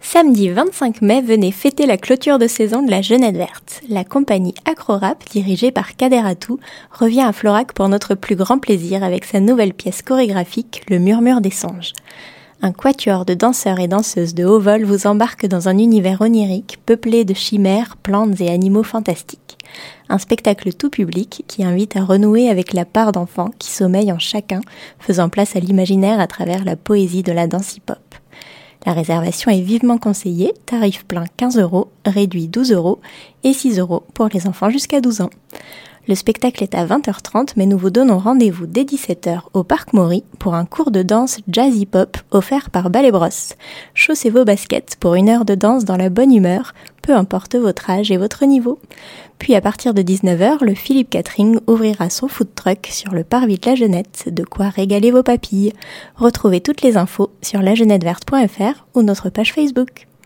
Samedi 25 mai, venez fêter la clôture de saison de la Jeunette Verte. La compagnie Acrorap, dirigée par Kader Atou, revient à Florac pour notre plus grand plaisir avec sa nouvelle pièce chorégraphique, Le Murmure des Songes. Un quatuor de danseurs et danseuses de haut vol vous embarque dans un univers onirique peuplé de chimères, plantes et animaux fantastiques. Un spectacle tout public qui invite à renouer avec la part d'enfant qui sommeille en chacun, faisant place à l'imaginaire à travers la poésie de la danse hip-hop. La réservation est vivement conseillée, tarif plein 15 €, réduit 12 € et 6 € pour les enfants jusqu'à 12 ans. Le spectacle est à 20h30, mais nous vous donnons rendez-vous dès 17h au Parc Maury pour un cours de danse jazz hip-hop offert par Ballet Bros. Chaussez vos baskets pour une heure de danse dans la bonne humeur, peu importe votre âge et votre niveau. Puis à partir de 19h, le Philippe Catering ouvrira son food truck sur le parvis de la Jeunette, de quoi régaler vos papilles. Retrouvez toutes les infos sur lajeuneteverte.fr ou notre page Facebook.